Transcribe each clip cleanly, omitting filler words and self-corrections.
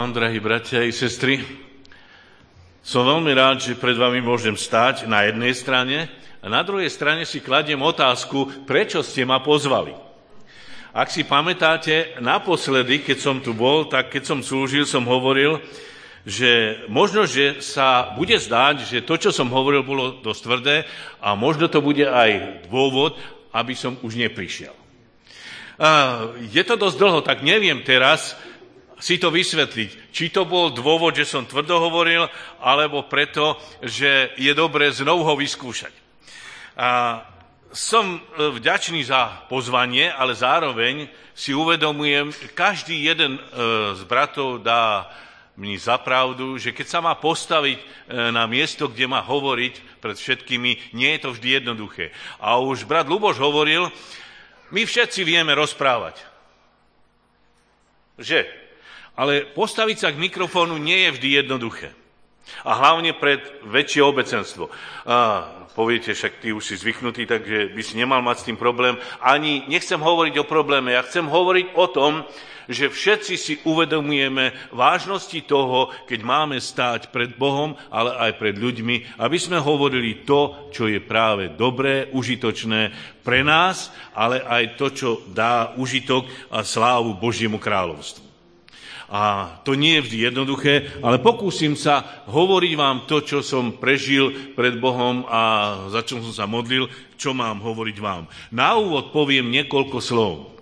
Drahí bratia i sestry, som veľmi rád, že pred vami môžem stáť na jednej strane a na druhej strane si kladiem otázku, prečo ste ma pozvali. Ak si pamätáte, naposledy, keď som tu bol, tak keď som slúžil, som hovoril, že možno, že sa bude zdáť, že to, čo som hovoril, bolo dosť tvrdé a možno to bude aj dôvod, aby som už neprišiel. Je to dosť dlho, tak neviem teraz si to vysvetliť. Či to bol dôvod, že som tvrdo hovoril, alebo preto, že je dobré znovu ho vyskúšať. Som vďačný za pozvanie, ale zároveň si uvedomujem, každý jeden z bratov dá mi za pravdu, že keď sa má postaviť na miesto, kde má hovoriť pred všetkými, nie je to vždy jednoduché. A už brat Luboš hovoril, my všetci vieme rozprávať. Že? Ale postaviť sa k mikrofónu nie je vždy jednoduché. A hlavne pred väčšie obecenstvo. Poviete, však ty už si zvyknutý, takže by si nemal mať s tým problém. Ani nechcem hovoriť o probléme, ja chcem hovoriť o tom, že všetci si uvedomujeme vážnosti toho, keď máme stáť pred Bohom, ale aj pred ľuďmi, aby sme hovorili to, čo je práve dobré, užitočné pre nás, ale aj to, čo dá užitok a slávu Božiemu kráľovstvu. A to nie je vždy jednoduché, ale pokúsim sa hovoriť vám to, čo som prežil pred Bohom a za čo som sa modlil, čo mám hovoriť vám. Na úvod poviem niekoľko slov.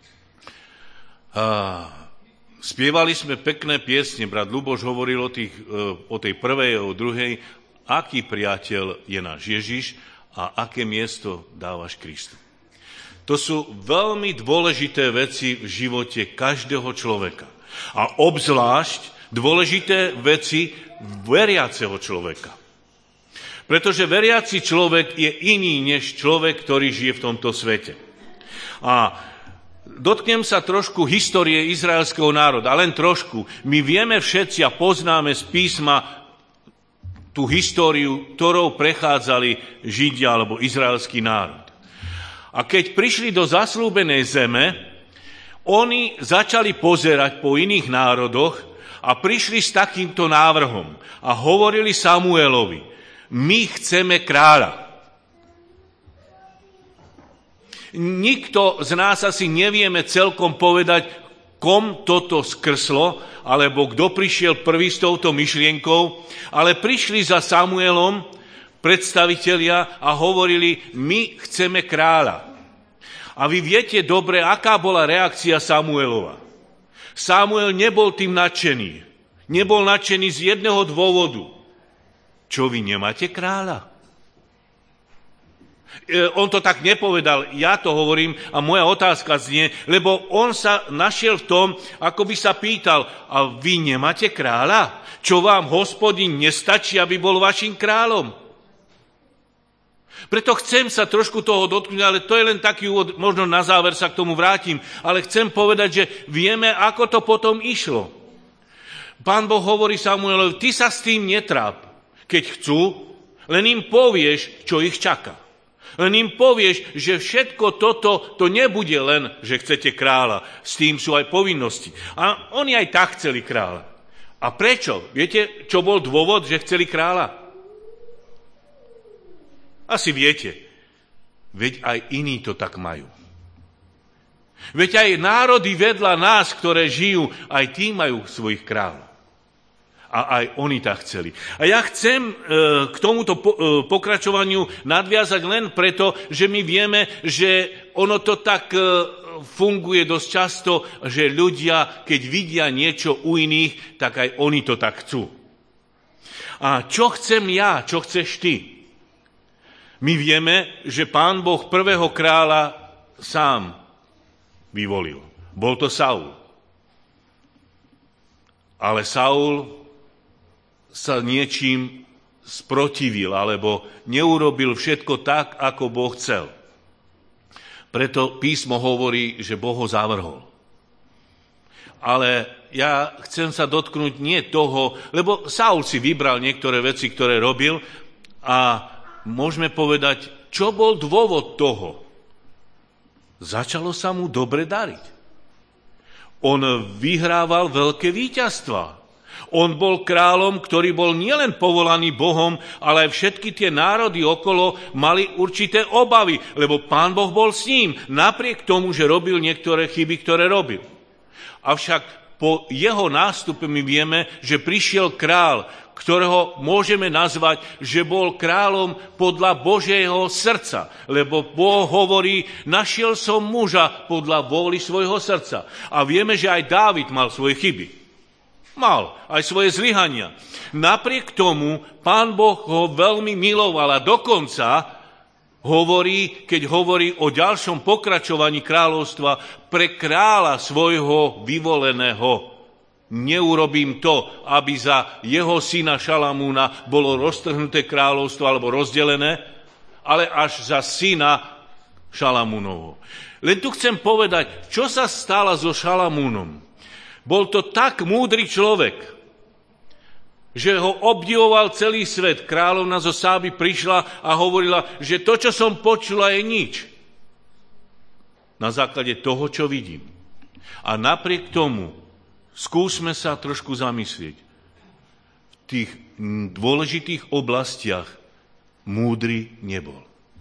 Spievali sme pekné piesne, brat Luboš hovoril o tej prvej a o druhej, aký priateľ je náš Ježiš a aké miesto dávaš Kristu. To sú veľmi dôležité veci v živote každého človeka. A obzvlášť dôležité veci veriaceho človeka. Pretože veriaci človek je iný než človek, ktorý žije v tomto svete. A dotknem sa trošku histórie izraelského národa, len trošku. My vieme všetci a poznáme z písma tú históriu, ktorou prechádzali Židia alebo izraelský národ. A keď prišli do zasľúbenej zeme, oni začali pozerať po iných národoch a prišli s takýmto návrhom a hovorili Samuelovi, my chceme kráľa. Nikto z nás asi nevieme celkom povedať, kom toto skrslo, alebo kto prišiel prvý s touto myšlienkou, ale prišli za Samuelom predstavitelia a hovorili, my chceme kráľa. A vy viete dobre, aká bola reakcia Samuelova. Samuel nebol tým nadšený. Nebol nadšený z jedného dôvodu. Čo vy nemáte kráľa? On to tak nepovedal, ja to hovorím a moja otázka znie, lebo on sa našiel v tom, ako by sa pýtal, a vy nemáte kráľa? Čo vám Hospodin nestačí, aby bol vašim kráľom? Preto chcem sa trošku toho dotknúť, ale to je len taký úvod, možno na záver sa k tomu vrátim, ale chcem povedať, že vieme, ako to potom išlo. Pán Boh hovorí Samuelovi, ty sa s tým netráp. Keď chcú, len im povieš, čo ich čaká. Len im povieš, že všetko toto, to nebude len, že chcete kráľa. S tým sú aj povinnosti. A oni aj tak chceli kráľa. A prečo? Viete, čo bol dôvod, že chceli kráľa? Asi viete, veď aj iní to tak majú. Veď aj národy vedľa nás, ktoré žijú, aj tí majú svojich kráľov. A aj oni tak chceli. A ja chcem k tomuto pokračovaniu nadviazať len preto, že my vieme, že ono to tak funguje dosť často, že ľudia, keď vidia niečo u iných, tak aj oni to tak chcú. A čo chcem ja, čo chceš ty? My vieme, že Pán Boh prvého kráľa sám vyvolil. Bol to Saul. Ale Saul sa niečím sprotivil, alebo neurobil všetko tak, ako Boh chcel. Preto písmo hovorí, že Boh ho zavrhol. Ale ja chcem sa dotknúť nie toho, lebo Saul si vybral niektoré veci, ktoré robil a môžeme povedať, čo bol dôvod toho. Začalo sa mu dobre dariť. On vyhrával veľké víťazstvá. On bol kráľom, ktorý bol nielen povolaný Bohom, ale aj všetky tie národy okolo mali určité obavy, lebo Pán Boh bol s ním, napriek tomu, že robil niektoré chyby, ktoré robil. Avšak po jeho nástupe my vieme, že prišiel kráľ, ktorého môžeme nazvať, že bol kráľom podľa Božieho srdca. Lebo Boh hovorí, našiel som muža podľa vôly svojho srdca. A vieme, že aj Dávid mal svoje chyby. Mal aj svoje zlyhania. Napriek tomu Pán Boh ho veľmi miloval a dokonca hovorí, keď hovorí o ďalšom pokračovaní kráľovstva, pre kráľa svojho vyvoleného. Neurobím to, aby za jeho syna Šalamúna bolo roztrhnuté kráľovstvo alebo rozdelené, ale až za syna Šalamúnovho. Len tu chcem povedať, čo sa stalo so Šalamúnom. Bol to tak múdry človek, že ho obdivoval celý svet. Kráľovna zo Sáby prišla a hovorila, že to, čo som počula, je nič. Na základe toho, čo vidím. A napriek tomu skúsme sa trošku zamyslieť. V tých dôležitých oblastiach múdry nebol.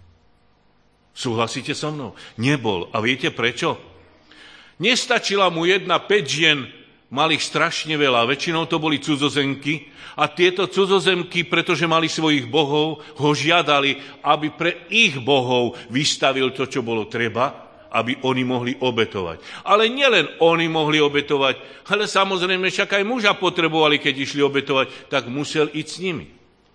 Súhlasíte so mnou? Nebol. A viete prečo? Nestačila mu 5 žien, mal ich strašne veľa, väčšinou to boli cudzozemky a tieto cudzozemky, pretože mali svojich bohov, ho žiadali, aby pre ich bohov vystavil to, čo bolo treba, aby oni mohli obetovať. Ale nielen oni mohli obetovať, ale samozrejme však aj muža potrebovali, keď išli obetovať, tak musel ísť s nimi.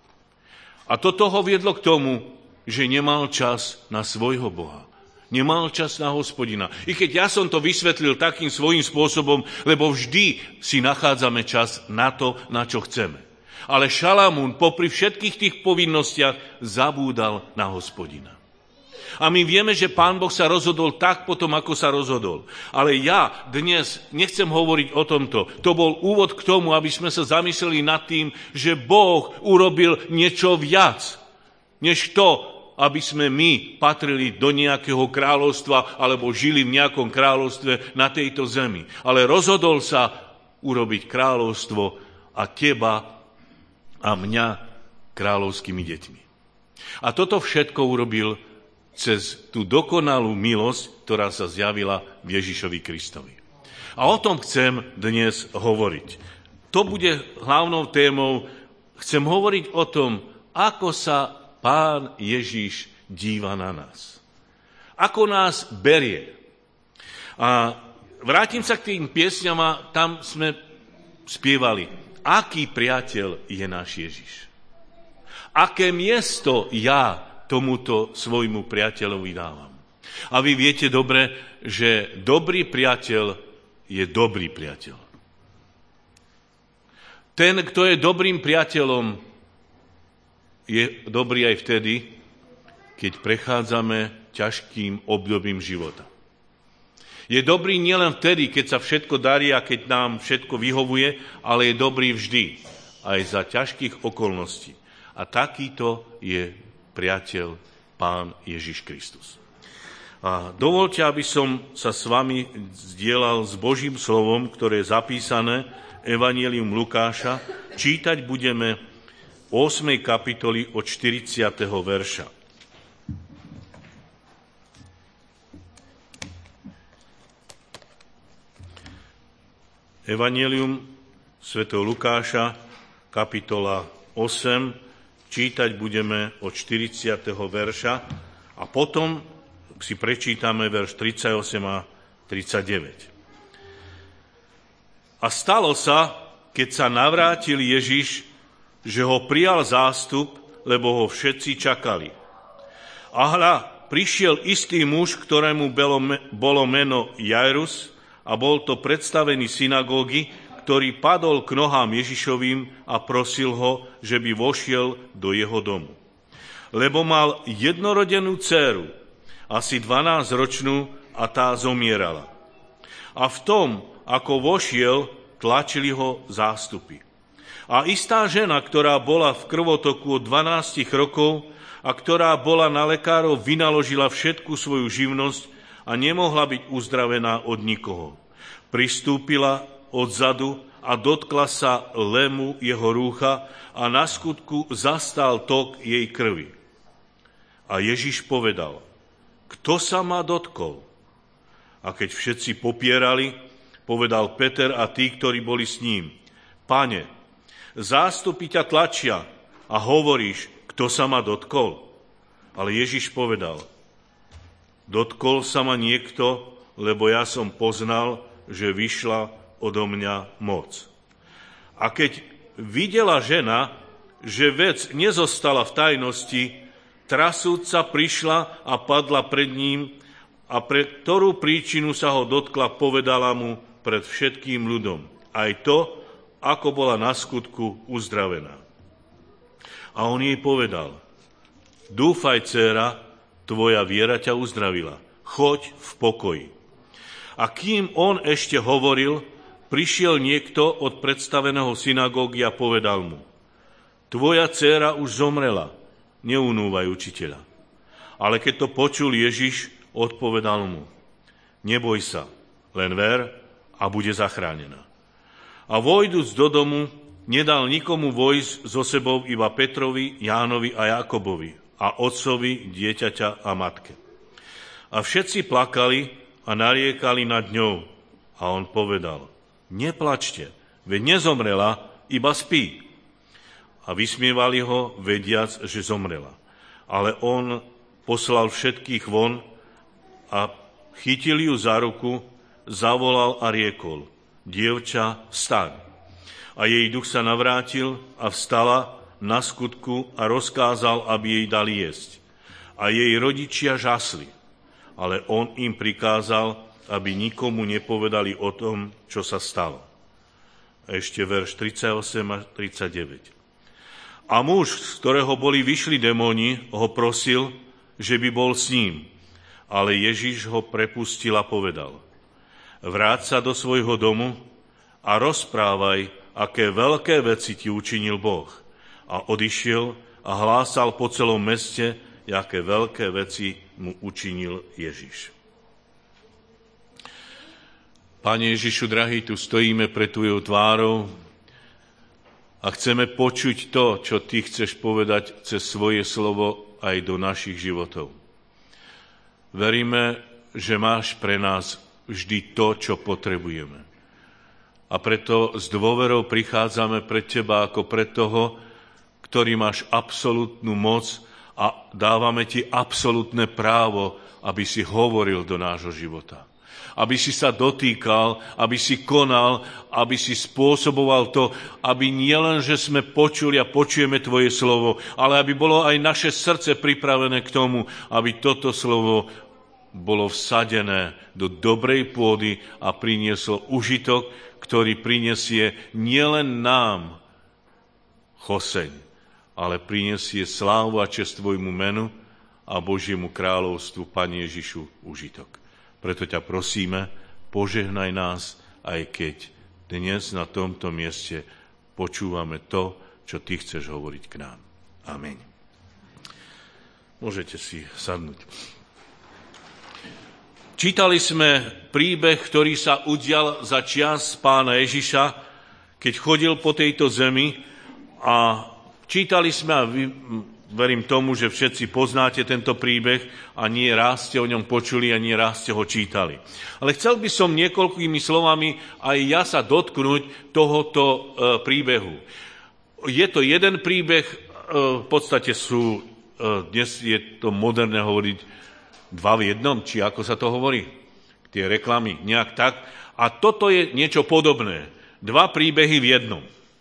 A toto ho viedlo k tomu, že nemal čas na svojho Boha. Nemal čas na Hospodina. I keď ja som to vysvetlil takým svojím spôsobom, lebo vždy si nachádzame čas na to, na čo chceme. Ale Šalamún popri všetkých tých povinnostiach zabúdal na Hospodina. A my vieme, že Pán Boh sa rozhodol tak potom, ako sa rozhodol. Ale ja dnes nechcem hovoriť o tomto. To bol úvod k tomu, aby sme sa zamysleli nad tým, že Boh urobil niečo viac, než to, aby sme my patrili do nejakého kráľovstva alebo žili v nejakom kráľovstve na tejto zemi. Ale rozhodol sa urobiť kráľovstvo a teba a mňa kráľovskými deťmi. A toto všetko urobil cez tú dokonalú milosť, ktorá sa zjavila v Ježišovi Kristovi. A o tom chcem dnes hovoriť. To bude hlavnou témou. Chcem hovoriť o tom, ako sa Pán Ježiš díva na nás. Ako nás berie. A vrátim sa k tým piesňam a tam sme spievali. Aký priateľ je náš Ježiš? Aké miesto ja tomuto svojmu priateľovi dávam? A vy viete dobre, že dobrý priateľ je dobrý priateľ. Ten, kto je dobrým priateľom, je dobrý aj vtedy, keď prechádzame ťažkým obdobím života. Je dobrý nielen vtedy, keď sa všetko darí a keď nám všetko vyhovuje, ale je dobrý vždy, aj za ťažkých okolností. A takýto je priateľ Pán Ježiš Kristus. A dovoľte, aby som sa s vami zdieľal s Božím slovom, ktoré je zapísané Evanjelium Lukáša. Čítať budeme 8. kapitoly od 40. verša. Evanjelium svätého Lukáša, kapitola 8, čítať budeme od 40. verša a potom si prečítame verš 38 a 39. A stalo sa, keď sa navrátil Ježiš, že ho prijal zástup, lebo ho všetci čakali. A hľa, prišiel istý muž, ktorému bolo meno Jairus a bol to predstavený synagógy, ktorý padol k nohám Ježišovým a prosil ho, že by vošiel do jeho domu. Lebo mal jednorodenú dcéru, asi 12-ročnú, a tá zomierala. A v tom, ako vošiel, tlačili ho zástupy. A istá žena, ktorá bola v krvotoku od 12 rokov a ktorá bola na lekárov, vynaložila všetku svoju živnosť a nemohla byť uzdravená od nikoho. Pristúpila odzadu a dotkla sa lemu jeho rúcha a na skutku zastal tok jej krvi. A Ježiš povedal: Kto sa ma dotkol? A keď všetci popierali, povedal Peter a tí, ktorí boli s ním: Pane, zástupy ťa tlačia a hovoríš: Kto sa ma dotkol? Ale Ježiš povedal: Dotkol sa ma niekto, lebo ja som poznal, že vyšla odo mňa moc. A keď videla žena, že vec nezostala v tajnosti, trasúca prišla a padla pred ním a pre ktorú príčinu sa ho dotkla, povedala mu pred všetkým ľudom aj to, ako bola na skutku uzdravená. A on jej povedal: Dúfaj, dcéra, tvoja viera ťa uzdravila. Choď v pokoji. A kým on ešte hovoril, prišiel niekto od predstaveného synagógy a povedal mu: Tvoja dcéra už zomrela, neunúvaj učiteľa. Ale keď to počul Ježiš, odpovedal mu: Neboj sa, len ver a bude zachránená. A vojdúc do domu, nedal nikomu vojsť so sebou, iba Petrovi, Jánovi a Jakobovi a otcovi dieťaťa a matke. A všetci plakali a nariekali nad ňou. A on povedal: Neplačte, veď nezomrela, iba spí. A vysmievali ho, vediac, že zomrela. Ale on poslal všetkých von a chytil ju za ruku, zavolal a riekol: Dievča, vstaň. A jej duch sa navrátil a vstala na skutku a rozkázal, aby jej dali jesť. A jej rodičia žasli, ale on im prikázal, aby nikomu nepovedali o tom, čo sa stalo. A ešte verš 38 a 39. A muž, z ktorého boli vyšli démoni, ho prosil, že by bol s ním. Ale Ježiš ho prepustil a povedal: Vráť sa do svojho domu a rozprávaj, aké veľké veci ti učinil Boh. A odišiel a hlásal po celom meste, aké veľké veci mu učinil Ježiš. Pane Ježišu, drahý, tu stojíme pred tvojou tvárou a chceme počuť to, čo ty chceš povedať cez svoje slovo aj do našich životov. Veríme, že máš pre nás vždy to, čo potrebujeme. A preto s dôverou prichádzame pred teba ako pred toho, ktorý máš absolútnu moc a dávame ti absolútne právo, aby si hovoril do nášho života. Aby si sa dotýkal, aby si konal, aby si spôsoboval to, aby nielen, že sme počuli a počujeme tvoje slovo, ale aby bolo aj naše srdce pripravené k tomu, aby toto slovo bolo vsadené do dobrej pôdy a prinieslo užitok, ktorý prinesie nielen nám choseň, ale prinesie slávu a česť tvojmu menu a Božiemu kráľovstvu, Pane Ježišu, užitok. Preto ťa prosíme, požehnaj nás, aj keď dnes na tomto mieste počúvame to, čo ty chceš hovoriť k nám. Amen. Môžete si sadnúť. Čítali sme príbeh, ktorý sa udial za čias pána Ježiša, keď chodil po tejto zemi, a čítali sme, a verím tomu, že všetci poznáte tento príbeh a nie raz ste o ňom počuli a nie raz ste ho čítali. Ale chcel by som niekoľkými slovami aj ja sa dotknúť tohoto príbehu. Je to jeden príbeh, v podstate sú, dnes je to moderné hovoriť, dva v jednom, či ako sa to hovorí, tie reklamy, nejak tak. A toto je niečo podobné. Dva príbehy v jednom.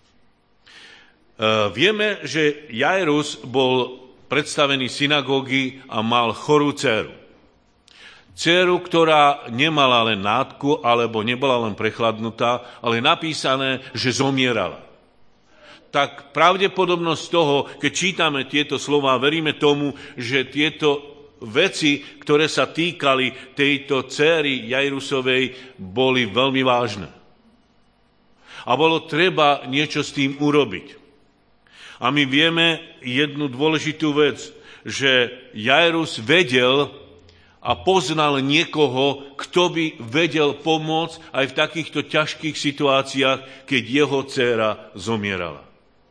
Vieme, že Jairus bol predstavený synagógy a mal chorú dcéru. Dcéru, ktorá nemala len nádku, alebo nebola len prechladnutá, ale napísané, že zomierala. Tak pravdepodobnosť toho, keď čítame tieto slová, veríme tomu, že tieto veci, ktoré sa týkali tejto dcéry Jairusovej, boli veľmi vážne. A bolo treba niečo s tým urobiť. A my vieme jednu dôležitú vec, že Jairus vedel a poznal niekoho, kto by vedel pomôcť aj v takýchto ťažkých situáciách, keď jeho dcéra zomierala.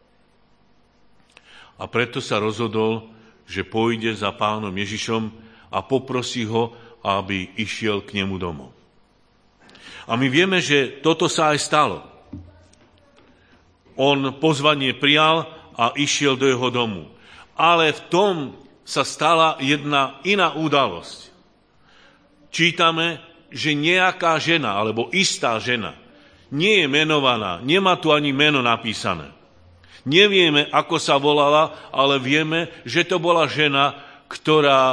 A preto sa rozhodol, že pôjde za pánom Ježišom a poprosí ho, aby išiel k nemu domov. A my vieme, že toto sa aj stalo. On pozvanie prijal a išiel do jeho domu. Ale v tom sa stala jedna iná udalosť. Čítame, že nejaká žena, alebo istá žena, nie je menovaná, nemá tu ani meno napísané. Nevieme, ako sa volala, ale vieme, že to bola žena, ktorá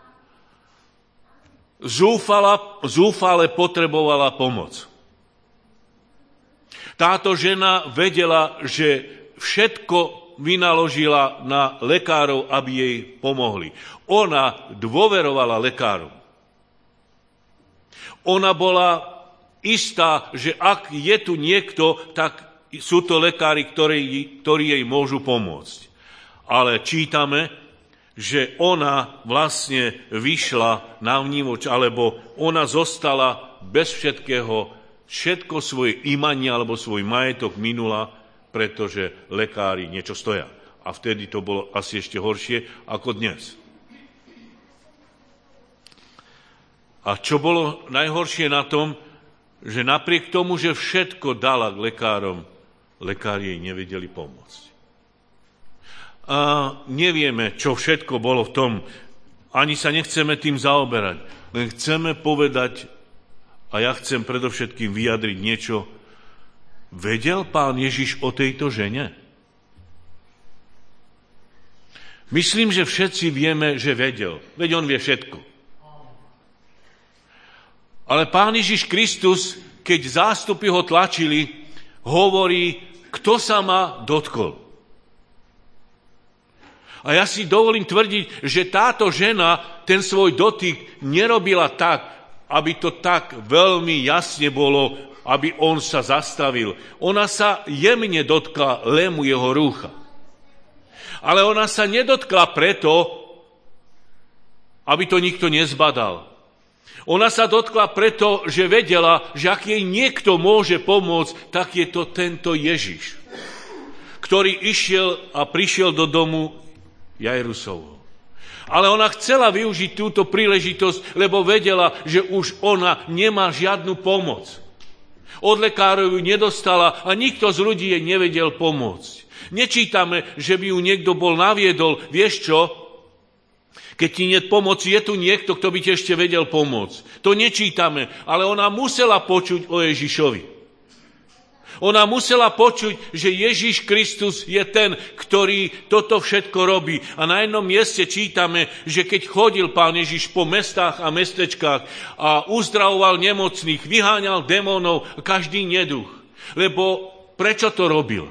zúfale potrebovala pomoc. Táto žena vedela, že všetko vynaložila na lekárov, aby jej pomohli. Ona dôverovala lekárom. Ona bola istá, že ak je tu niekto, tak sú to lekári, ktorí jej môžu pomôcť. Ale čítame, že ona vlastne vyšla na vnívoč, alebo ona zostala bez všetkého, všetko svoje imanie alebo svoj majetok minula, pretože lekári niečo stoja. A vtedy to bolo asi ešte horšie ako dnes. A čo bolo najhoršie na tom, že napriek tomu, že všetko dala k lekárom, lekári jej nevedeli pomôcť. A nevieme, čo všetko bolo v tom, ani sa nechceme tým zaoberať, len chceme povedať, a ja chcem predovšetkým vyjadriť niečo, vedel pán Ježiš o tejto žene? Myslím, že všetci vieme, že vedel, veď on vie všetko. Ale pán Ježiš Kristus, keď zástupy ho tlačili, hovorí, kto sa ma dotkol. A ja si dovolím tvrdiť, že táto žena ten svoj dotyk nerobila tak, aby to tak veľmi jasne bolo, aby on sa zastavil. Ona sa jemne dotkla lému jeho rúcha. Ale ona sa nedotkla preto, aby to nikto nezbadal. Ona sa dotkla preto, že vedela, že ak jej niekto môže pomôcť, tak je to tento Ježiš, ktorý išiel a prišiel do domu Jairusovho. Ale ona chcela využiť túto príležitosť, lebo vedela, že už ona nemá žiadnu pomoc. Od lekárov ju nedostala a nikto z ľudí jej nevedel pomôcť. Nečítame, že by ju niekto bol naviedol, vieš čo? Keď ti nie pomoci, je tu niekto, kto by ti ešte vedel pomôcť. To nečítame, ale ona musela počuť o Ježišovi. Ona musela počuť, že Ježiš Kristus je ten, ktorý toto všetko robí. A na jednom mieste čítame, že keď chodil pán Ježiš po mestách a mestečkách a uzdravoval nemocných, vyháňal démonov, každý neduch. Lebo prečo to robil?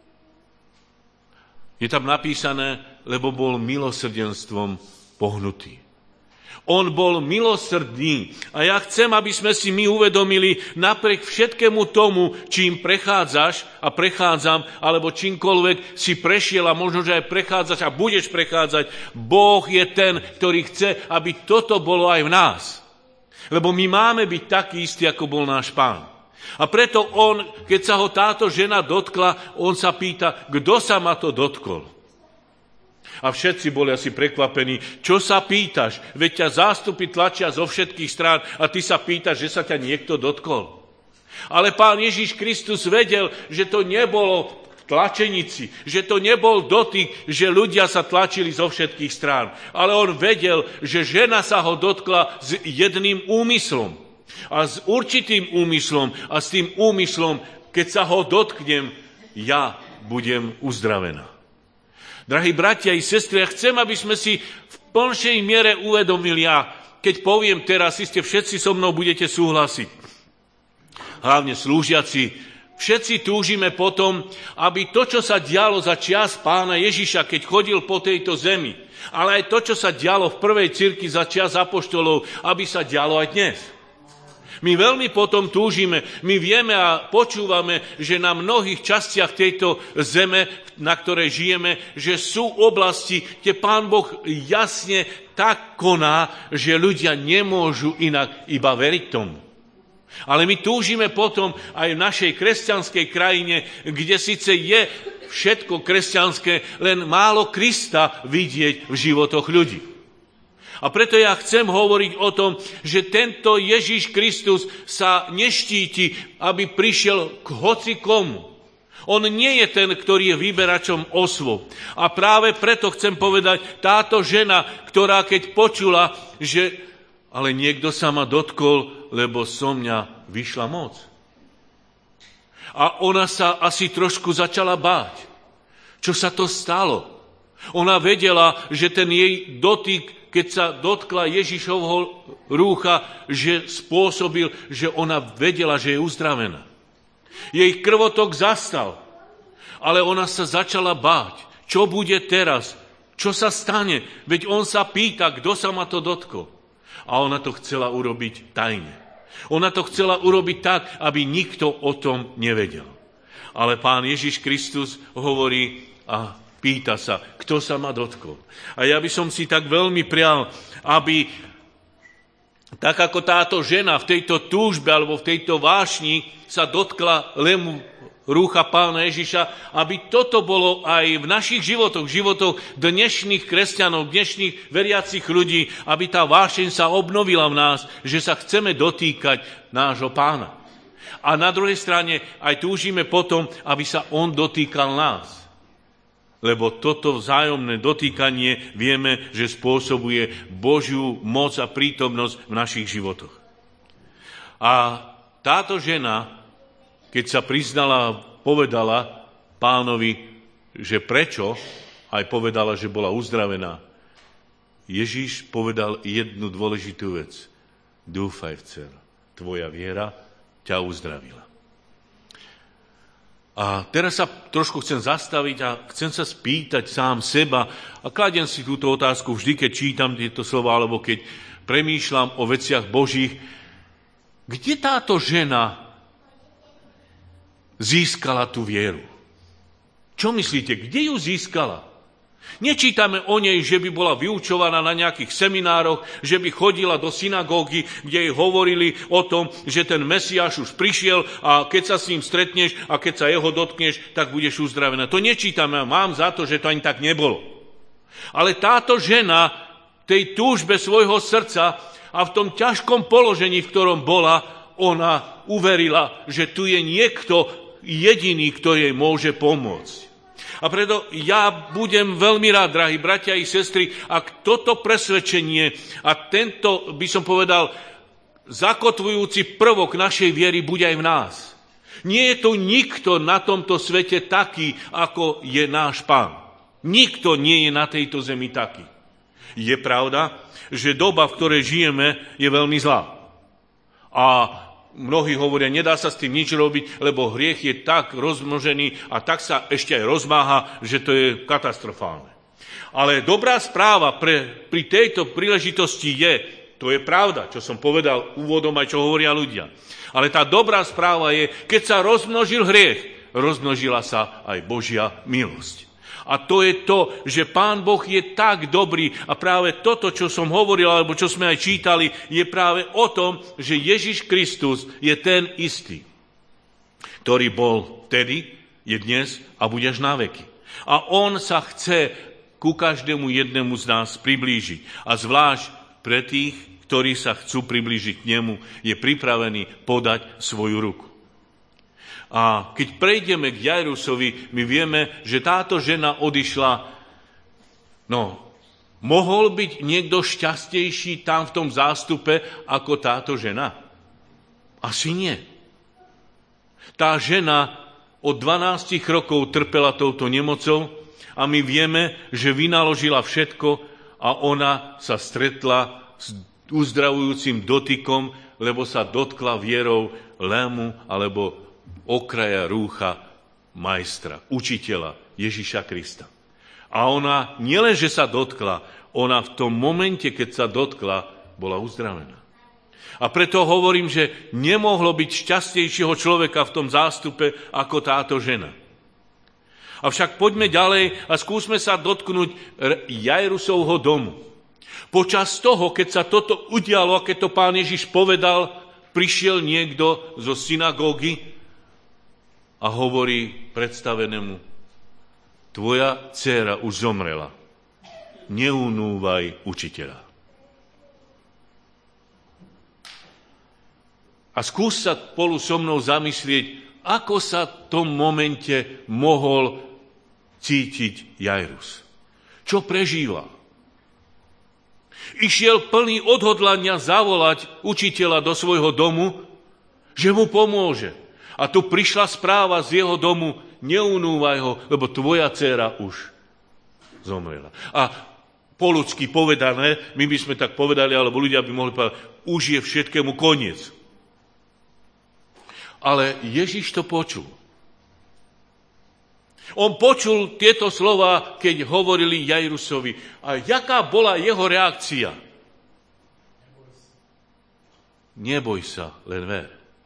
Je tam napísané, lebo bol milosrdenstvom pohnutý. On bol milosrdný. A ja chcem, aby sme si my uvedomili, napriek všetkému tomu, čím prechádzaš a prechádzam, alebo čímkoľvek si prešiel a možno, že aj prechádzaš a budeš prechádzať, Boh je ten, ktorý chce, aby toto bolo aj v nás. Lebo my máme byť takí istí, ako bol náš Pán. A preto on, keď sa ho táto žena dotkla, on sa pýta, kto sa ma to dotkol? A všetci boli asi prekvapení, čo sa pýtaš? Veď ťa zástupy tlačia zo všetkých strán a ty sa pýtaš, že sa ťa niekto dotkol. Ale pán Ježiš Kristus vedel, že to nebolo v tlačenici, že to nebol dotyk, že ľudia sa tlačili zo všetkých strán. Ale on vedel, že žena sa ho dotkla s jedným úmyslom. A s určitým úmyslom a s tým úmyslom, keď sa ho dotknem, ja budem uzdravená. Drahí bratia i sestry, ja chcem, aby sme si v plnšej miere uvedomili, keď poviem teraz, iste všetci so mnou budete súhlasiť. Hlavne slúžiaci, všetci túžime potom, aby to, čo sa dialo za čias pána Ježiša, keď chodil po tejto zemi, ale aj to, čo sa dialo v prvej cirkvi za čias apoštolov, aby sa dialo aj dnes. My veľmi potom túžime, my vieme a počúvame, že na mnohých častiach tejto zeme, na ktorej žijeme, že sú oblasti, kde Pán Boh jasne tak koná, že ľudia nemôžu inak iba veriť tomu. Ale my túžime potom aj v našej kresťanskej krajine, kde síce je všetko kresťanské, len málo Krista vidieť v životoch ľudí. A preto ja chcem hovoriť o tom, že tento Ježiš Kristus sa neštíti, aby prišiel k hocikomu. On nie je ten, ktorý je vyberačom osôb. A práve preto chcem povedať, táto žena, ktorá keď počula, že ale niekto sa ma dotkol, lebo so mňa vyšla moc. A ona sa asi trošku začala báť. Čo sa to stalo? Ona vedela, že ten jej dotyk, keď sa dotkla Ježišovho rúcha, že spôsobil, že ona vedela, že je uzdravená. Jej krvotok zastal, ale ona sa začala báť. Čo bude teraz? Čo sa stane? Veď on sa pýta, kto sa ma to dotkol. A ona to chcela urobiť tajne. Ona to chcela urobiť tak, aby nikto o tom nevedel. Ale Pán Ježiš Kristus hovorí a pýta sa, kto sa ma dotkol. A ja by som si tak veľmi prial, aby tak ako táto žena v tejto túžbe alebo v tejto vášni sa dotkla lemu rúcha Pána Ježiša, aby toto bolo aj v našich životoch, v životoch dnešných kresťanov, dnešných veriacich ľudí, aby tá vášeň sa obnovila v nás, že sa chceme dotýkať nášho Pána. A na druhej strane aj túžime potom, aby sa on dotýkal nás. Lebo toto vzájomné dotýkanie vieme, že spôsobuje Božiu moc a prítomnosť v našich životoch. A táto žena, keď sa priznala, povedala Pánovi, že prečo, aj povedala, že bola uzdravená, Ježiš povedal jednu dôležitú vec. Dúfaj, dcera, tvoja viera ťa uzdravila. A teraz sa trošku chcem zastaviť a chcem sa spýtať sám seba a kladiem si túto otázku vždy, keď čítam tieto slova, alebo keď premýšľam o veciach Božích. Kde táto žena získala tú vieru? Čo myslíte, kde ju získala? Nečítame o nej, že by bola vyučovaná na nejakých seminároch, že by chodila do synagógy, kde jej hovorili o tom, že ten Mesiáš už prišiel a keď sa s ním stretneš a keď sa jeho dotkneš, tak budeš uzdravená. To nečítame a mám za to, že to ani tak nebolo. Ale táto žena tej túžbe svojho srdca a v tom ťažkom položení, v ktorom bola, ona uverila, že tu je niekto jediný, kto jej môže pomôcť. A preto ja budem veľmi rád, drahí bratia i sestry, ak toto presvedčenie a tento, by som povedal, zakotvujúci prvok našej viery bude aj v nás. Nie je tu nikto na tomto svete taký, ako je náš Pán. Nikto nie je na tejto zemi taký. Je pravda, že doba, v ktorej žijeme, je veľmi zlá. A mnohí hovoria, nedá sa s tým nič robiť, lebo hriech je tak rozmnožený a tak sa ešte aj rozmáha, že to je katastrofálne. Ale dobrá správa pri tejto príležitosti je, to je pravda, čo som povedal úvodom aj čo hovoria ľudia. Ale tá dobrá správa je, keď sa rozmnožil hriech, rozmnožila sa aj Božia milosť. A to je to, že Pán Boh je tak dobrý a práve toto, čo som hovoril, alebo čo sme aj čítali, je práve o tom, že Ježiš Kristus je ten istý, ktorý bol vtedy, je dnes a bude až na veky. A on sa chce ku každému jednému z nás priblížiť. A zvlášť pre tých, ktorí sa chcú priblížiť k nemu, je pripravený podať svoju ruku. A keď prejdeme k Jairusovi, my vieme, že táto žena odišla. Mohol byť niekto šťastnejší tam v tom zástupe ako táto žena? Asi nie. Tá žena od 12 rokov trpela touto nemocou a my vieme, že vynaložila všetko a ona sa stretla s uzdravujúcim dotykom, lebo sa dotkla vierou lému alebo okraja rúcha majstra, učiteľa Ježiša Krista. A ona nielenže sa dotkla, ona v tom momente, keď sa dotkla, bola uzdravená. A preto hovorím, že nemohlo byť šťastnejšieho človeka v tom zástupe ako táto žena. Avšak poďme ďalej a skúsme sa dotknúť Jairusovho domu. Počas toho, keď sa toto udialo a keď to Pán Ježiš povedal, prišiel niekto zo synagógy a hovorí predstavenému: tvoja dcéra už zomrela. Neunúvaj učiteľa. A skús sa spolu so mnou zamyslieť, ako sa v tom momente mohol cítiť Jairus. Čo prežíval? Išiel plný odhodlania zavolať učiteľa do svojho domu, že mu pomôže. A tu prišla správa z jeho domu: neunúvaj ho, lebo tvoja dcéra už zomrela. A po ľudsky povedané, my by sme tak povedali, alebo ľudia by mohli povedať, už je všetkému koniec. Ale Ježiš to počul. On počul tieto slova, keď hovorili Jairusovi. A jaká bola jeho reakcia? Neboj sa, len ver.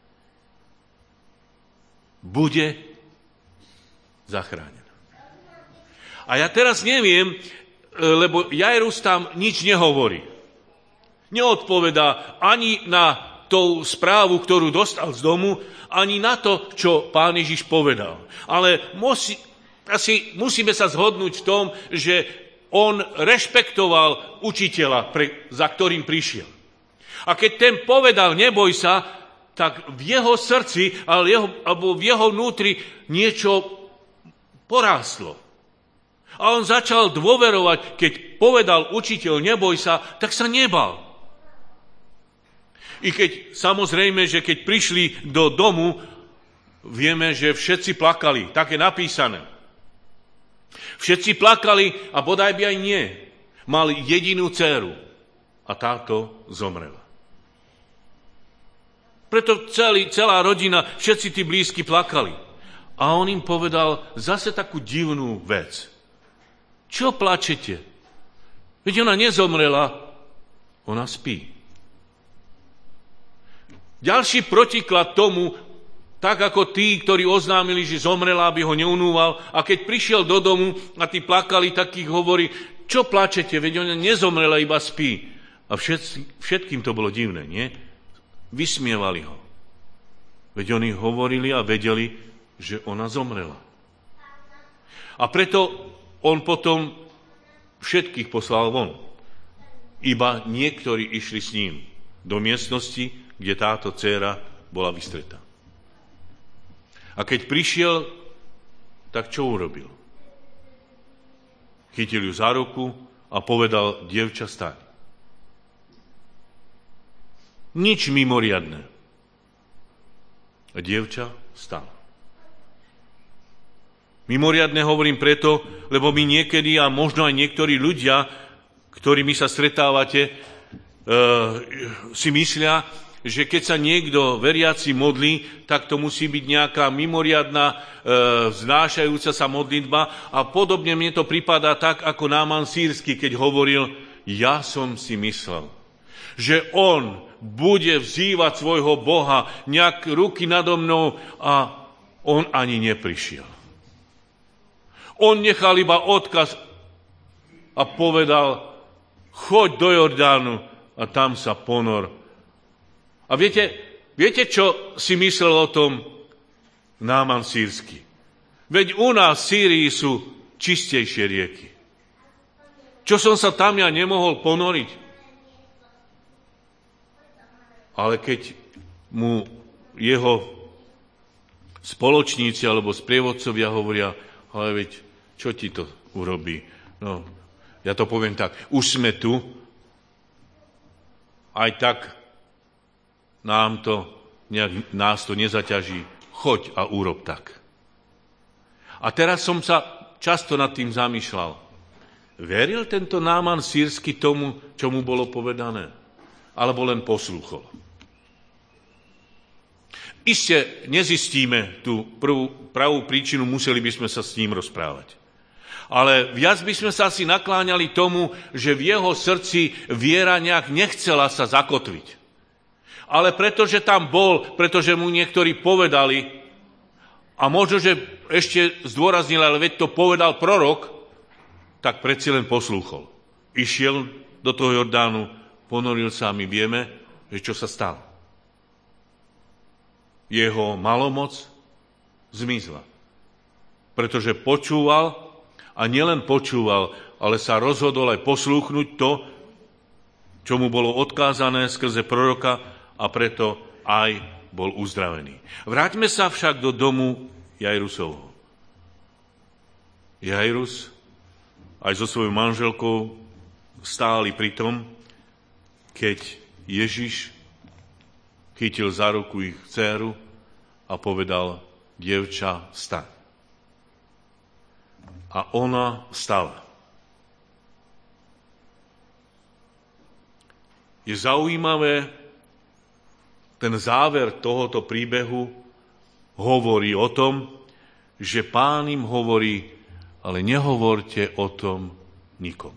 Bude zachránená. A ja teraz neviem, lebo Jairus tam nič nehovorí. Neodpovedá ani na tú správu, ktorú dostal z domu, ani na to, čo Pán Ježiš povedal. Ale asi musíme sa zhodnúť v tom, že on rešpektoval učiteľa, za ktorým prišiel. A keď ten povedal neboj sa, tak v jeho srdci alebo v jeho vnútri niečo porástlo. A on začal dôverovať, keď povedal učiteľ neboj sa, tak sa nebal. I keď samozrejme, že keď prišli do domu, vieme, že všetci plakali. Tak je napísané. Všetci plakali a bodaj by aj nie. Mali jedinú dcéru a táto zomrela. Preto celá rodina, všetci tí blízky plakali. A on im povedal zase takú divnú vec. Čo plačete? Veď ona nezomrela, ona spí. Ďalší protiklad tomu, tak ako tí, ktorí oznámili, že zomrela, aby ho neunúval, a keď prišiel do domu a tí plakali, tak ich hovorí, čo plačete? Veď ona nezomrela, iba spí. A všetkým to bolo divné, nie? Vysmievali ho. Veď oni hovorili a vedeli, že ona zomrela. A preto on potom všetkých poslal von. Iba niektorí išli s ním do miestnosti, kde táto dcéra bola vystretá. A keď prišiel, tak čo urobil? Chytil ju za ruku a povedal, dievča, staň. Nič mimoriadne. A dievča stala. Mimoriadne hovorím preto, lebo my niekedy a možno aj niektorí ľudia, ktorými sa stretávate, si myslia, že keď sa niekto veriaci modlí, tak to musí byť nejaká mimoriadna vznášajúca sa modlitba a podobne mne to pripadá tak, ako Náman Sýrsky, keď hovoril, ja som si myslel, že on bude vzývať svojho Boha nejak ruky nado mnou a on ani neprišiel. On nechal iba odkaz a povedal, choď do Jordánu a tam sa ponor. A viete, čo si myslel o tom Náman Sýrsky? Veď u nás v Sýrii sú čistejšie rieky. Čo som sa tam ja nemohol ponoriť? Ale keď mu jeho spoločníci alebo sprievodcovia hovoria, ale veď, čo ti to urobí? No, ja to poviem tak, už sme tu, aj tak nás to nezaťaží, choď a urob tak. A teraz som sa často nad tým zamýšľal. Veril tento Náman Sýrsky tomu, čo mu bolo povedané? Alebo len poslúchol? Iste nezistíme tú pravú príčinu, museli by sme sa s ním rozprávať. Ale viac by sme sa asi nakláňali tomu, že v jeho srdci viera nejak nechcela sa zakotviť. Ale pretože tam bol, pretože mu niektorí povedali, a možno, že ešte zdôraznil, ale veď to povedal prorok, tak predsa len poslúchol. Išiel do toho Jordánu, ponoril sa a my vieme, že čo sa stalo. Jeho malomoc zmizla. Pretože počúval a nielen počúval, ale sa rozhodol aj poslúchnuť to, čo mu bolo odkázané skrze proroka a preto aj bol uzdravený. Vráťme sa však do domu Jairusovho. Jairus aj so svojou manželkou stáli pri tom, keď Ježiš chytil za ruku ich dcéru a povedal: dievča, vstaň. A ona vstala. Je zaujímavé, ten záver tohoto príbehu hovorí o tom, že Pán im hovorí: ale nehovorte o tom nikomu.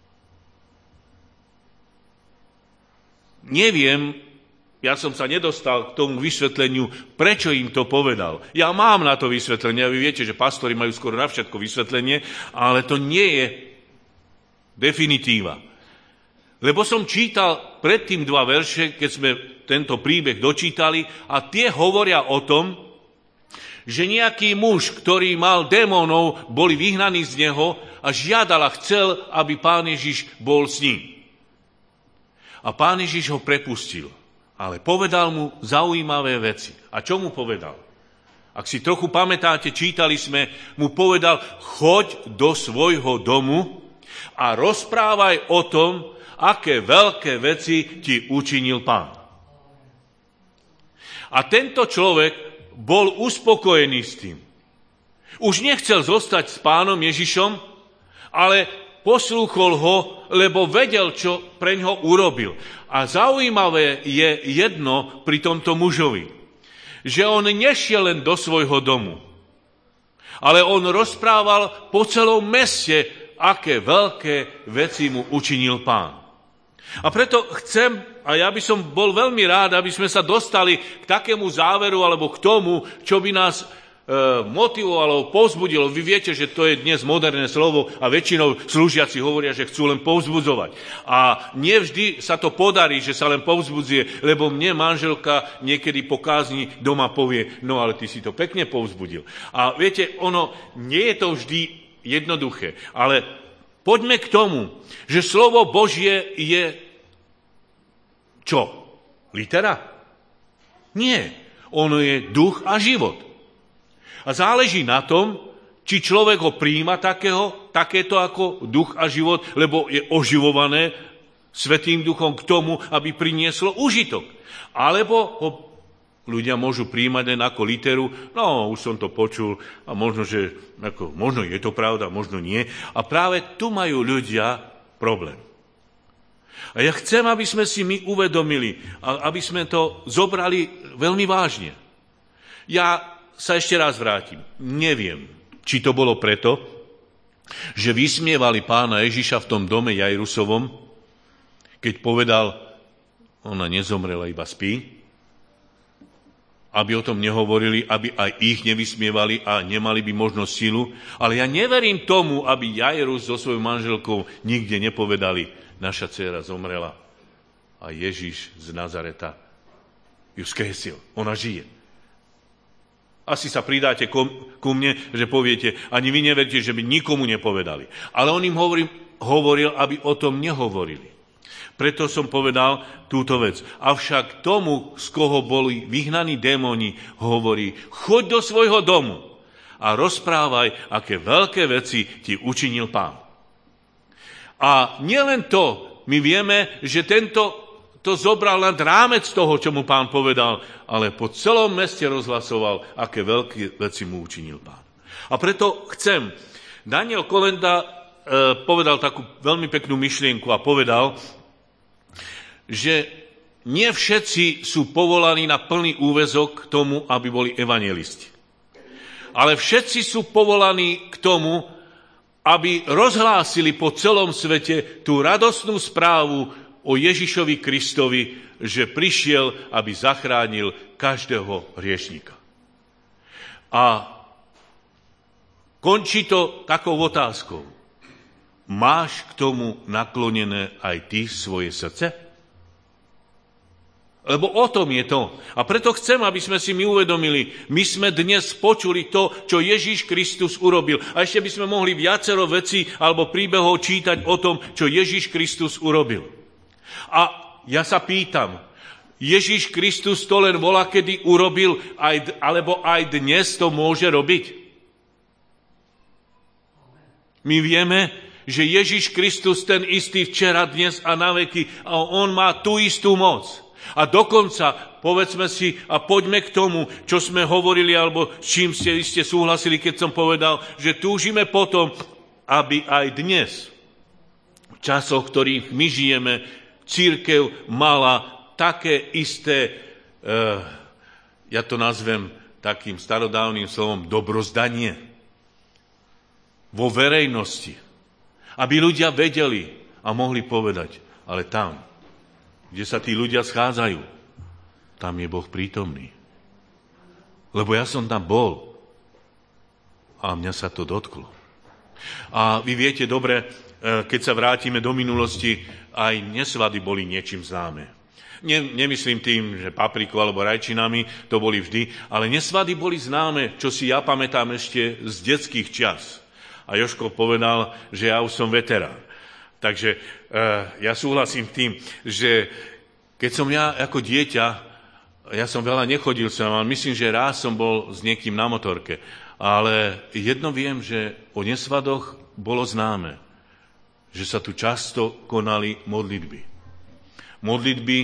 Neviem, ja som sa nedostal k tomu vysvetleniu, prečo im to povedal. Ja mám na to vysvetlenie, a vy viete, že pastori majú skoro na všetko vysvetlenie, ale to nie je definitíva. Lebo som čítal predtým 2 verše, keď sme tento príbeh dočítali, a tie hovoria o tom, že nejaký muž, ktorý mal démonov, boli vyhnaní z neho a žiadal a chcel, aby Pán Ježiš bol s ním. A Pán Ježiš ho prepustil, ale povedal mu zaujímavé veci. A čo mu povedal? Ak si trochu pamätáte, čítali sme, mu povedal: choď do svojho domu a rozprávaj o tom, aké veľké veci ti učinil Pán. A tento človek bol uspokojený s tým. Už nechcel zostať s Pánom Ježišom, ale poslúchol ho, lebo vedel, čo pre ňoho urobil. A zaujímavé je jedno pri tomto mužovi, že on nešiel len do svojho domu, ale on rozprával po celom meste, aké veľké veci mu učinil Pán. A preto chcem, a ja by som bol veľmi rád, aby sme sa dostali k takému záveru alebo k tomu, čo by nás motivovalo, povzbudilo. Vy viete, že to je dnes moderné slovo a väčšinou slúžiaci hovoria, že chcú len povzbudzovať. A nevždy sa to podarí, že sa len povzbudzuje, lebo mne manželka niekedy po kázni doma povie: no ale ty si to pekne povzbudil. A viete, ono nie je to vždy jednoduché, ale poďme k tomu, že slovo Božie je čo? Litera? Nie. Ono je duch a život. A záleží na tom, či človek ho prijíma takéto ako duch a život, lebo je oživované Svätým duchom k tomu, aby prinieslo užitok. Alebo ho ľudia môžu prijímať len ako literu: no, už som to počul a možno je to pravda, možno nie. A práve tu majú ľudia problém. A ja chcem, aby sme si my uvedomili, aby sme to zobrali veľmi vážne. Ja sa ešte raz vrátim. Neviem, či to bolo preto, že vysmievali Pána Ježiša v tom dome Jairusovom, keď povedal: ona nezomrela, iba spí, aby o tom nehovorili, aby aj ich nevysmievali a nemali by možnosť silu. Ale ja neverím tomu, aby Jairus so svojou manželkou nikde nepovedali: naša dcéra zomrela a Ježiš z Nazareta ju skresil. Ona žije. Asi sa pridáte ku mne, že poviete: ani vy neveríte, že by nikomu nepovedali. Ale on im hovoril, aby o tom nehovorili. Preto som povedal túto vec. Avšak tomu, z koho boli vyhnaní démoni, hovorí: choď do svojho domu a rozprávaj, aké veľké veci ti učinil Pán. A nielen to, my vieme, že to zobral nad rámec toho, čo mu Pán povedal, ale po celom meste rozhlasoval, aké veľké veci mu učinil Pán. A preto chcem. Daniel Kolenda povedal takú veľmi peknú myšlienku a povedal, že nie všetci sú povolaní na plný úväzok k tomu, aby boli evanjelisti. Ale všetci sú povolaní k tomu, aby rozhlásili po celom svete tú radostnú správu o Ježišovi Kristovi, že prišiel, aby zachránil každého hriešnika. A končí to takou otázkou. máš k tomu naklonené aj ty svoje srdce? Lebo o tom je to. A preto chcem, aby sme si my uvedomili, my sme dnes počuli to, čo Ježiš Kristus urobil. A ešte by sme mohli viacero vecí alebo príbehov čítať o tom, čo Ježiš Kristus urobil. A ja sa pýtam, Ježiš Kristus to len volá, kedy urobil, alebo aj dnes to môže robiť? My vieme, že Ježiš Kristus ten istý včera, dnes a na veky, a on má tú istú moc. A dokonca, povedzme si a poďme k tomu, čo sme hovorili, alebo s čím ste súhlasili, keď som povedal, že túžime potom, aby aj dnes, v časoch, v ktorých my žijeme, cirkev mala také isté, ja to nazvem takým starodávnym slovom, dobrozdanie vo verejnosti. Aby ľudia vedeli a mohli povedať, ale tam, kde sa tí ľudia schádzajú, tam je Boh prítomný. Lebo ja som tam bol a mňa sa to dotklo. A vy viete dobre, keď sa vrátime do minulosti, aj nesvady boli niečím známe. Nemyslím tým, že paprikou alebo rajčinami, to boli vždy, ale nesvady boli známe, čo si ja pamätám ešte z detských čias. A Jožko povedal, že ja už som veterán. Takže ja súhlasím tým, že keď som ja ako dieťa, ja som veľa nechodil sem, ale myslím, že raz som bol s niekým na motorke. Ale jedno viem, že o nesvadoch bolo známe, že sa tu často konali modlitby. Modlitby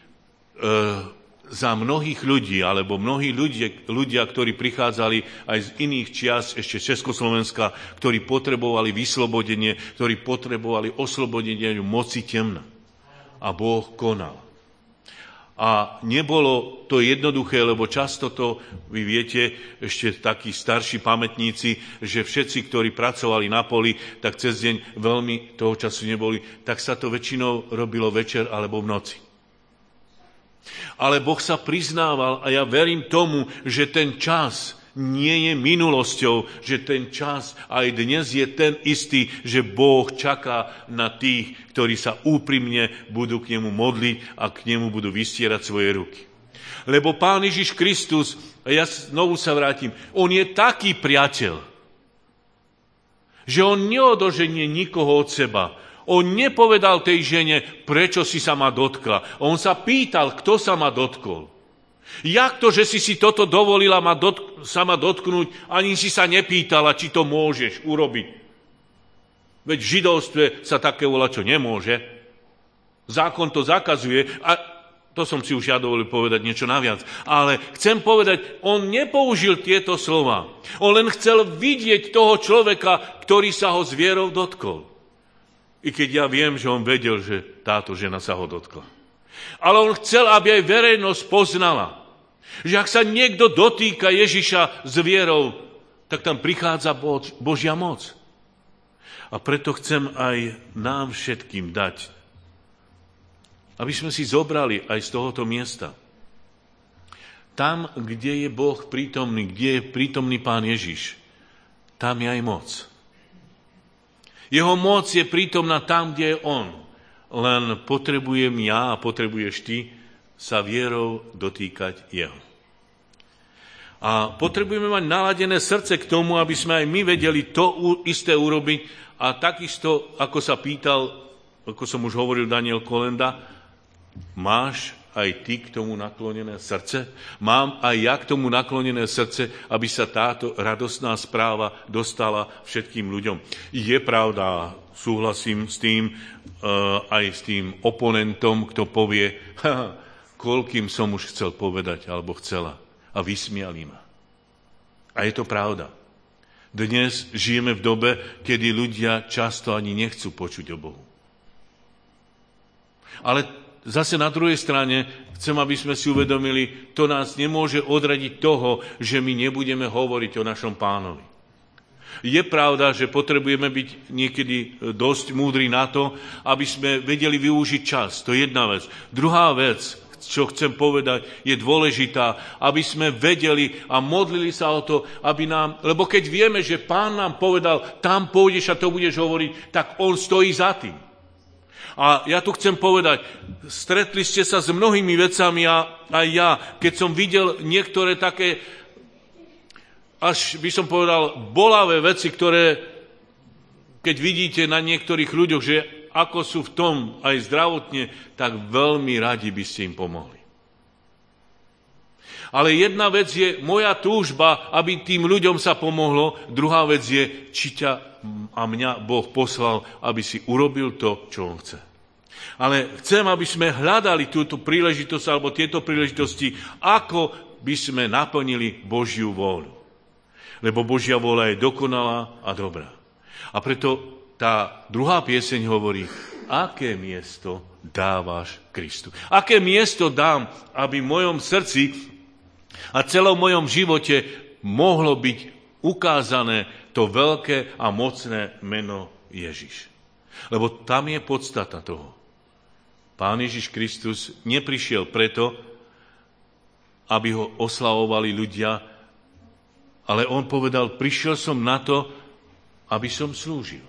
za mnohých ľudí, alebo mnohí ľudia, ktorí prichádzali aj z iných čias, ešte Československa, ktorí potrebovali vyslobodenie, ktorí potrebovali oslobodenie moci temna. A Boh konal. A nebolo to jednoduché, lebo často to, vy viete, ešte takí starší pamätníci, že všetci, ktorí pracovali na poli, tak cez deň veľmi toho času neboli, tak sa to väčšinou robilo večer alebo v noci. Ale Boh sa priznával a ja verím tomu, že ten čas nie je minulosťou, že ten čas aj dnes je ten istý, že Boh čaká na tých, ktorí sa úprimne budú k nemu modliť a k nemu budú vystierať svoje ruky. Lebo Pán Ježiš Kristus, a ja znovu sa vrátim, on je taký priateľ, že on neodoženie nikoho od seba. On nepovedal tej žene, prečo si sa ma dotkla. On sa pýtal, kto sa ma dotkol. Jak to, že si toto dovolila sa ma dotknúť, ani si sa nepýtala, či to môžeš urobiť. Veď v židovstve sa také volačo nemôže. Zákon to zakazuje a to som si už ja dovolil povedať niečo naviac. Ale chcem povedať, on nepoužil tieto slova. On len chcel vidieť toho človeka, ktorý sa ho s vierou dotkol. I keď ja viem, že on vedel, že táto žena sa ho dotkla. Ale on chcel, aby aj verejnosť poznala, že ak sa niekto dotýka Ježiša s vierou, tak tam prichádza Božia moc. A preto chcem aj nám všetkým dať, aby sme si zobrali aj z tohoto miesta. Tam, kde je Boh prítomný, kde je prítomný Pán Ježiš, tam je aj moc. Jeho moc je prítomná tam, kde je on. Len potrebujem ja a potrebuješ ty sa vierou dotýkať jeho. A potrebujeme mať naladené srdce k tomu, aby sme aj my vedeli to isté urobiť. A takisto, ako sa pýtal, ako som už hovoril Daniel Kolenda, máš aj ty k tomu naklonené srdce? Mám aj ja k tomu naklonené srdce, aby sa táto radostná správa dostala všetkým ľuďom. Je pravda, súhlasím s tým, aj s tým oponentom, kto povie, koľkým som už chcel povedať, alebo chcela. A vysmiali ma. A je to pravda. Dnes žijeme v dobe, kedy ľudia často ani nechcú počuť o Bohu. Ale zase na druhej strane chcem, aby sme si uvedomili, to nás nemôže odradiť toho, že my nebudeme hovoriť o našom Pánovi. Je pravda, že potrebujeme byť niekedy dosť múdri na to, aby sme vedeli využiť čas. To je jedna vec. Druhá vec, čo chcem povedať, je dôležitá, aby sme vedeli a modlili sa o to, aby nám, lebo keď vieme, že Pán nám povedal, tam pôjdeš a to budeš hovoriť, tak on stojí za tým. A ja tu chcem povedať, stretli ste sa s mnohými vecami a aj ja, keď som videl niektoré také, až by som povedal, bolavé veci, ktoré, keď vidíte na niektorých ľuďoch, že ako sú v tom aj zdravotne, tak veľmi radi by ste im pomohli. Ale jedna vec je moja túžba, aby tým ľuďom sa pomohlo. Druhá vec je, či ťa a mňa Boh poslal, aby si urobil to, čo on chce. Ale chcem, aby sme hľadali túto príležitosť alebo tieto príležitosti, ako by sme naplnili Božiu vôľu. Lebo Božia vôľa je dokonalá a dobrá. A preto tá druhá pieseň hovorí, aké miesto dávaš Kristu. Aké miesto dám, aby v mojom srdci a celom mojom živote mohlo byť ukázané to veľké a mocné meno Ježiš. Lebo tam je podstata toho. Pán Ježiš Kristus neprišiel preto, aby ho oslavovali ľudia, ale on povedal, prišiel som na to, aby som slúžil.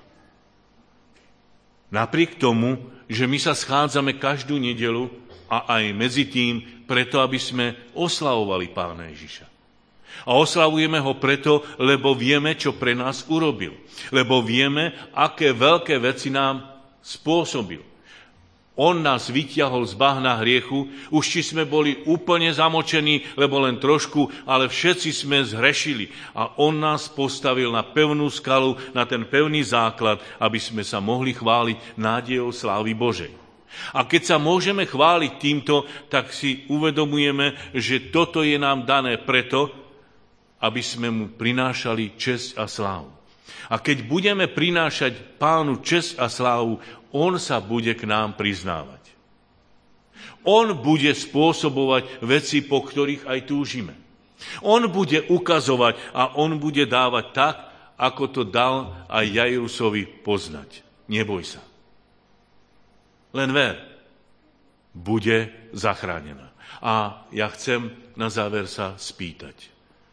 Napriek tomu, že my sa schádzame každú nedeľu a aj medzi tým preto, aby sme oslavovali Pána Ježiša. A oslavujeme ho preto, lebo vieme, čo pre nás urobil. Lebo vieme, aké veľké veci nám spôsobil. On nás vyťahol z bahna hriechu, už či sme boli úplne zamočení, lebo len trošku, ale všetci sme zhrešili. A on nás postavil na pevnú skalu, na ten pevný základ, aby sme sa mohli chváliť nádejou slávy Božej. A keď sa môžeme chváliť týmto, tak si uvedomujeme, že toto je nám dané preto, aby sme mu prinášali česť a slávu. A keď budeme prinášať Pánu česť a slávu, on sa bude k nám priznávať. On bude spôsobovať veci, po ktorých aj túžime. On bude ukazovať a on bude dávať tak, ako to dal aj Jairusovi poznať. Neboj sa. Len ver. Bude zachránená. A ja chcem na záver sa spýtať.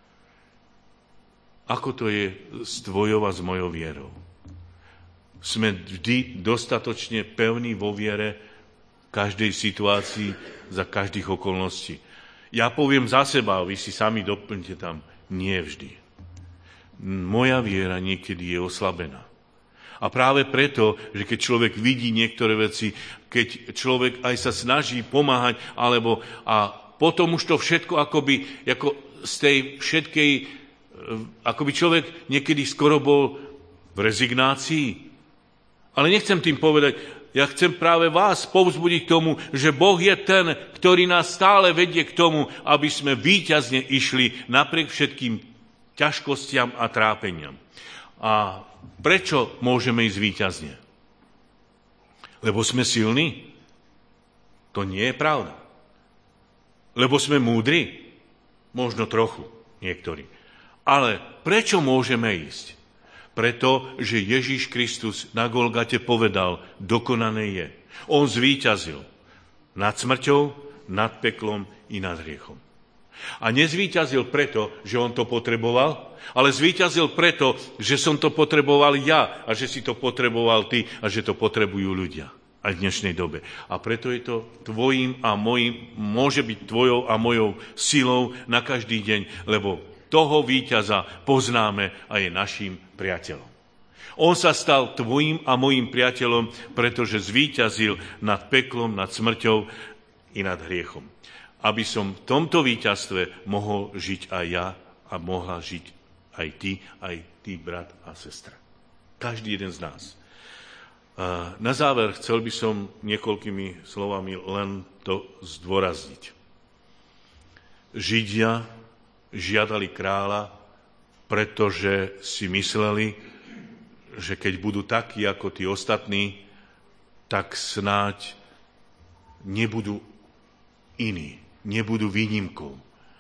Ako to je s tvojou a s mojou vierou? Sme vždy dostatočne pevní vo viere v každej situácii, za každých okolností. Ja poviem za seba, vy si sami doplňte tam, nie vždy. Moja viera niekedy je oslabená. A práve preto, že keď človek vidí niektoré veci, keď človek aj sa snaží pomáhať, a potom už to všetko akoby, ako z tej všetkej, akoby človek niekedy skoro bol v rezignácii. Ale nechcem tým povedať, ja chcem práve vás povzbudiť k tomu, že Boh je ten, ktorý nás stále vedie k tomu, aby sme víťazne išli napriek všetkým ťažkostiam a trápeniam. A prečo môžeme ísť víťazne? Lebo sme silní? To nie je pravda. Lebo sme múdri? Možno trochu, niektorí. Ale prečo môžeme ísť? Preto, že Ježíš Kristus na Golgate povedal, dokonané je. On zvíťazil nad smrťou, nad peklom i nad hriechom. A nezvíťazil preto, že on to potreboval, ale zvíťazil preto, že som to potreboval ja a že si to potreboval ty a že to potrebujú ľudia aj v dnešnej dobe. A preto je to tvojím a mojím, môže byť tvojou a mojou silou na každý deň, lebo toho víťaza poznáme a je naším priateľom. On sa stal tvojím a mojím priateľom, pretože zvíťazil nad peklom, nad smrťou i nad hriechom. Aby som v tomto víťazstve mohol žiť aj ja a mohla žiť aj ty, brat a sestra. Každý jeden z nás. Na záver chcel by som niekoľkými slovami len to zdôrazniť. Židia žiadali kráľa, pretože si mysleli, že keď budú takí ako tí ostatní, tak snáď nebudú iní, nebudú výnimkou.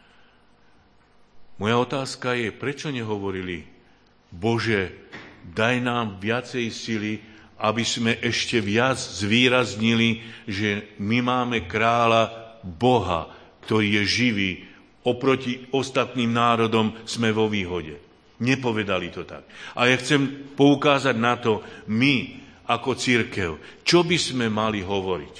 Moja otázka je, prečo nehovorili, Bože, daj nám viacej sily, aby sme ešte viac zvýraznili, že my máme kráľa, Boha, ktorý je živý. Oproti ostatným národom sme vo výhode. Nepovedali to tak. A ja chcem poukázať na to, my ako cirkev, čo by sme mali hovoriť?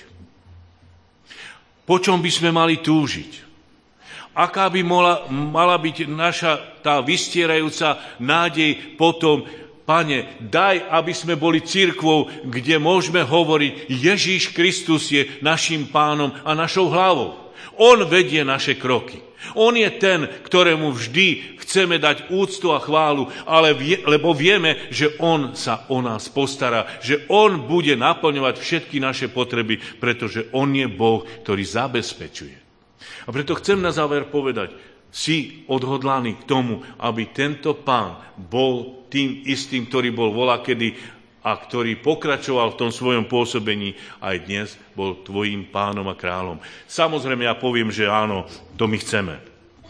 Po čom by sme mali túžiť? Aká by mala byť naša tá vystierajúca nádej potom, Pane, daj, aby sme boli cirkvou, kde môžeme hovoriť, Ježíš Kristus je našim pánom a našou hlavou. On vedie naše kroky. On je ten, ktorému vždy chceme dať úctu a chválu, lebo vieme, že on sa o nás postará, že on bude naplňovať všetky naše potreby, pretože on je Boh, ktorý zabezpečuje. A preto chcem na záver povedať, si odhodlaný k tomu, aby tento pán bol tým istým, ktorý bol volakedy a ktorý pokračoval v tom svojom pôsobení, aj dnes bol tvojím pánom a kráľom. Samozrejme, ja poviem, že áno, to my chceme.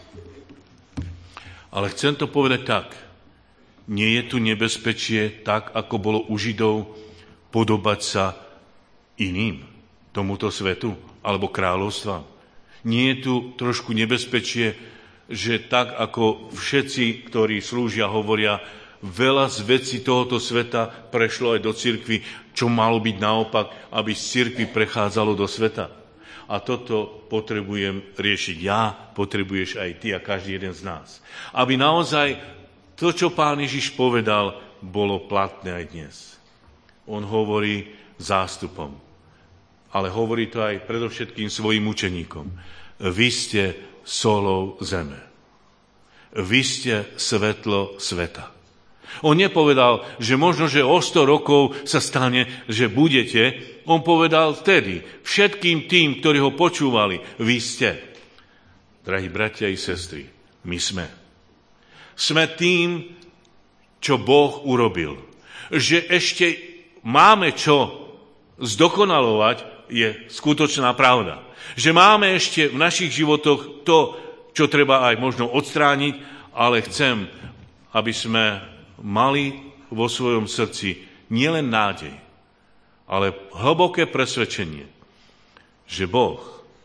Ale chcem to povedať tak. Nie je tu nebezpečie, tak ako bolo u Židov, podobať sa iným, tomuto svetu, alebo kráľovstva. Nie je tu trošku nebezpečie, že tak ako všetci, ktorí slúžia, hovoria, veľa z vecí tohoto sveta prešlo aj do cirkvi, čo malo byť naopak, aby z cirkvi prechádzalo do sveta. A toto potrebujem riešiť ja, potrebuješ aj ty a každý jeden z nás. Aby naozaj to, čo Pán Ježiš povedal, bolo platné aj dnes. On hovorí zástupom, ale hovorí to aj predovšetkým svojim učeníkom. Vy ste solou zeme. Vy ste svetlo sveta. On nepovedal, že možno, že o 100 rokov sa stane, že budete. On povedal vtedy všetkým tým, ktorí ho počúvali, vy ste. Drahí bratia i sestry, my sme. Sme tým, čo Boh urobil. Že ešte máme čo zdokonalovať, je skutočná pravda. Že máme ešte v našich životoch to, čo treba aj možno odstrániť, ale chcem, aby sme mali vo svojom srdci nielen nádej, ale hlboké presvedčenie, že Boh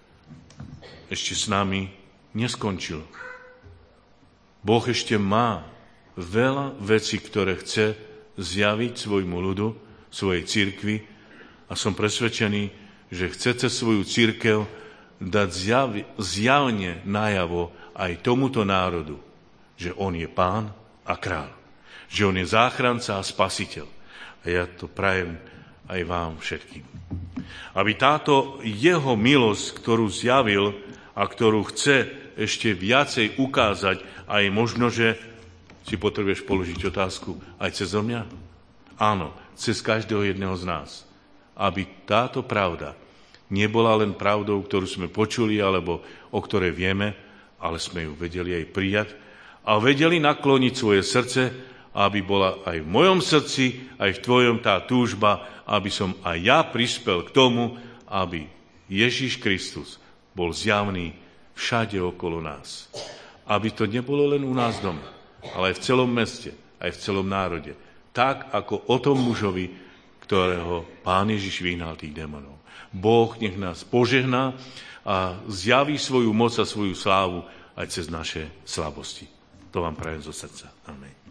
ešte s nami neskončil. Boh ešte má veľa vecí, ktoré chce zjaviť svojmu ľudu, svojej cirkvi a som presvedčený, že chce cez svoju cirkev dať zjavne najavo aj tomuto národu, že on je pán a kráľ. Že on je záchranca a spasiteľ. A ja to prajem aj vám všetkým. Aby táto jeho milosť, ktorú zjavil a ktorú chce ešte viacej ukázať, aj možno, že si potrebuješ položiť otázku aj cez mňa? Áno, cez každého jedného z nás. Aby táto pravda nebola len pravdou, ktorú sme počuli, alebo o ktorej vieme, ale sme ju vedeli aj prijať a vedeli nakloniť svoje srdce, aby bola aj v mojom srdci, aj v tvojom tá túžba, aby som aj ja prispel k tomu, aby Ježíš Kristus bol zjavný všade okolo nás. Aby to nebolo len u nás doma, ale aj v celom meste, aj v celom národe. Tak, ako o tom mužovi, ktorého Pán Ježiš vyhnal tých démonov. Boh nech nás požehná a zjaví svoju moc a svoju slávu aj cez naše slabosti. To vám prajem zo srdca. Amen.